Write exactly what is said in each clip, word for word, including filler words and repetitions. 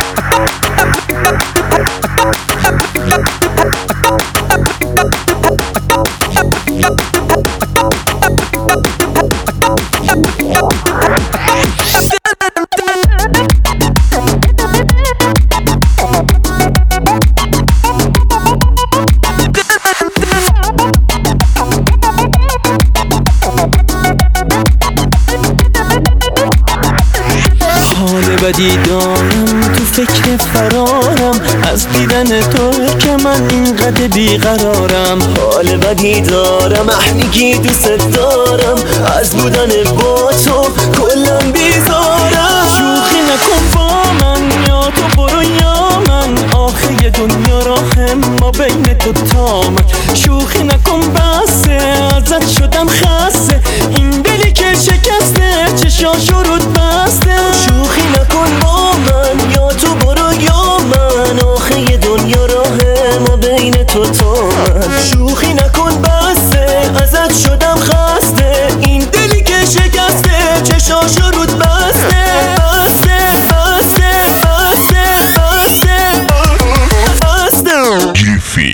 بدی دارم تو فکر فرارم از دیدن تو که من اینقدر بیقرارم. حال بدی دارم اه میگی دوست دارم از بودن با تو کلم بیزارم. شوخی نکن با من یا تو برو یا من آخه دنیا راه ما بین تو تا من. شوخی نکن بسه ازت شدم خسته این دلی که شکسته چشاش رود بسته. شوخی نکن با من یا تو برو یا من آخه دنیا راه ما بین تو تا من. شوخی نکن بسه ازت شدم خسته این دلی که شکسته چشاش رود بسته بسته بسته بسته بسته بسته. گریفین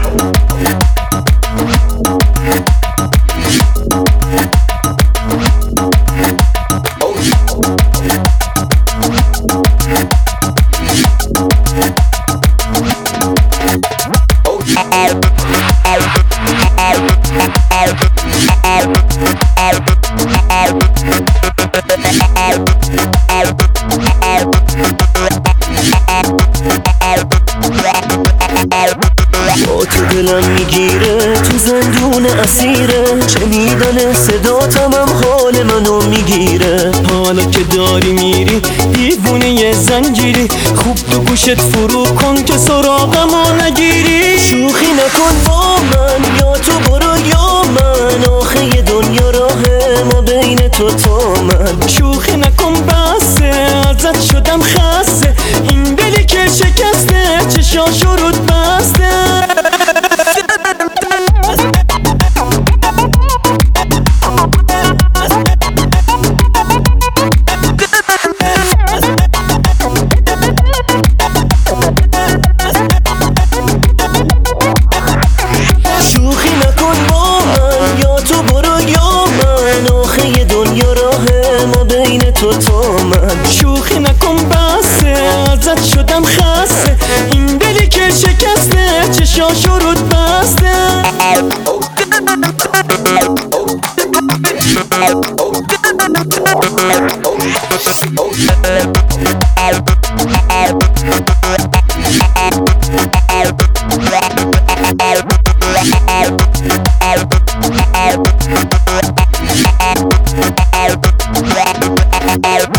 با تو دلم میگیره تو زندون اسیره شنیدن صداتم هم حال منو میگیره. حالا که داری میری دیوونه ی زنجیری خوب تو گوشت فرو کن که سراغمو نگیری. شوخی نکن با من یا تو برو یا من آخه دنیا راه ما بین تو تا من. شوخی نکن بسه ازت شدم خسته این دلی که شکسته چشاش رود بسته. شوخی نکن با من یا تو برو یا من آخه دنیا راه ما بین تو تا من. شوخی نکن بسه ازت شدم خسته این دلی که شکسته چشاش رود بسته. Out.